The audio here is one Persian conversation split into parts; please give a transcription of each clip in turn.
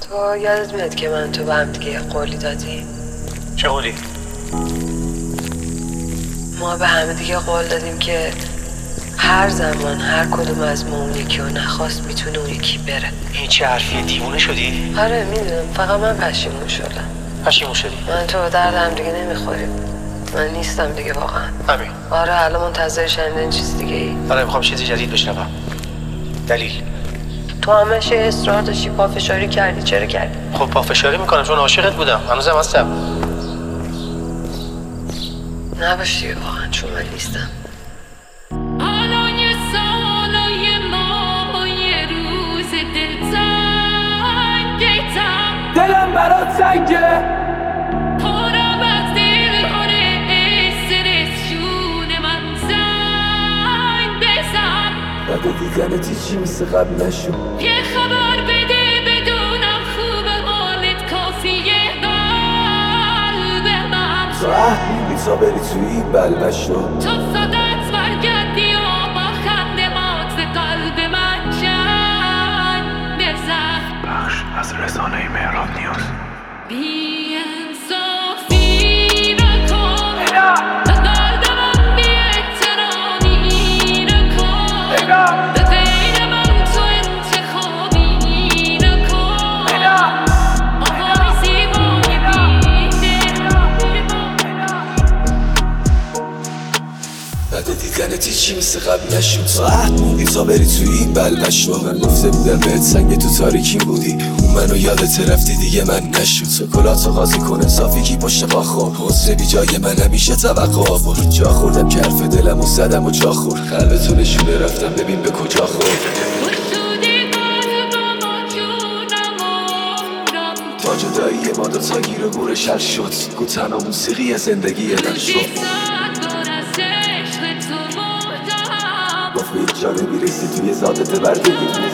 تو یادت میاد که من تو به هم دیگه قولی دادیم؟ چه قولی؟ ما به همه دیگه قول دادیم که هر زمان هر کدوم از ما اون یکی رو نخواست میتونه اون یکی بره. این چه حرفیه؟ دیوونه شدی؟ آره میدونم، فقط من پشیمون شدم. پشیمون شدی؟ من تو درد هم دیگه نمیخوریم. من نیستم دیگه واقعا. همین. آره الان منتظر شنیدن چیز دیگه ای. آره میخوام چیزی جدید بشنوم. دلیل؟ تو همش اصرار داشتی، پافشاری کردی. چرا کردی؟ خب پافشاری میکنم چون عاشقت بودم. هنوزم هستم. نباشی واقعا، چون من نیستم. دلم برات سنگه پرم از دل آره استرس جون من زنگ بزن بعد دیدنت چی مثل قبل نشد یه خبر بده بدونم خوب حالت کافیه قلب من تو عهد میدی تا بری توی این بلبشو تا صدت برگردی و با خنده مات قلب من جنگ بزن. بخش از رسانه مهراب نیوز. بی انصافی نکن به قلب من بی احترامی نکن به غیر من تو انتخابی نکن آهای زیبای بعد دیدنت چی مثل قبل نشد تو عهد موندی تا بری توی این بلبشو من گفته بودم بهت سنگ تو تاریکی بودی اون منو یادت رفتی دیگه من نشد سکلاتو قاضی کن صافی کی پشت قاخور حسن بی جای من همیشه توقع آورد جا خوردم که حرف دلم و زدم و جا خورد قلبتو نشونه رفتم ببین به کجا خورد تا جدایی ما دو تا گیر و گورش حل شد گو تنها موسیقی زندگی من شد گفت به هیچ جا نمیرسی توی ذاتت بردگی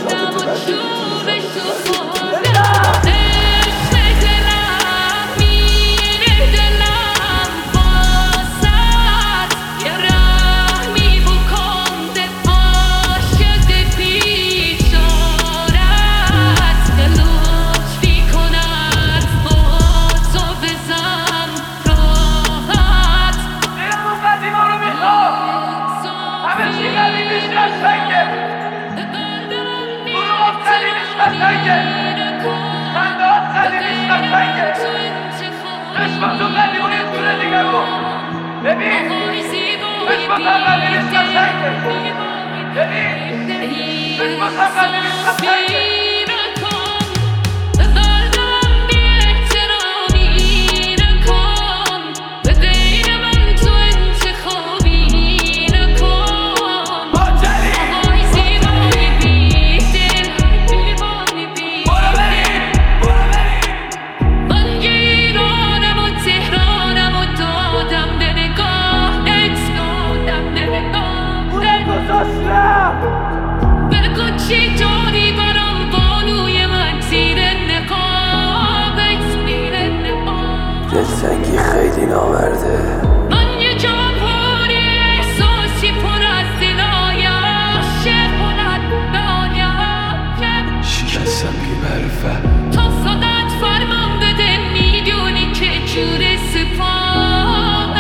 چی داری برام بانوی من زیر نقابت میره نقاب دلتنگی خیلی نامرده من یه جمهور احساسی پر از دلای عاشق بلند به آیم شکستم بی معرفت تا صدت فرمان بده میدونی که جور سپاهت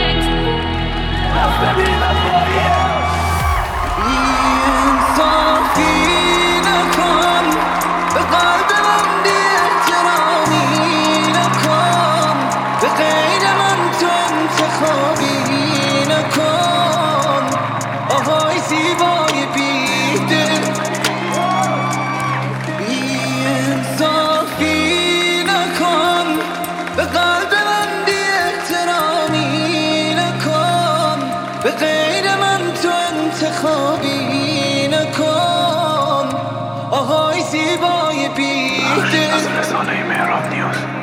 انتخابی نکن آهای زیبای بیده از رسانه مهراب نیوز.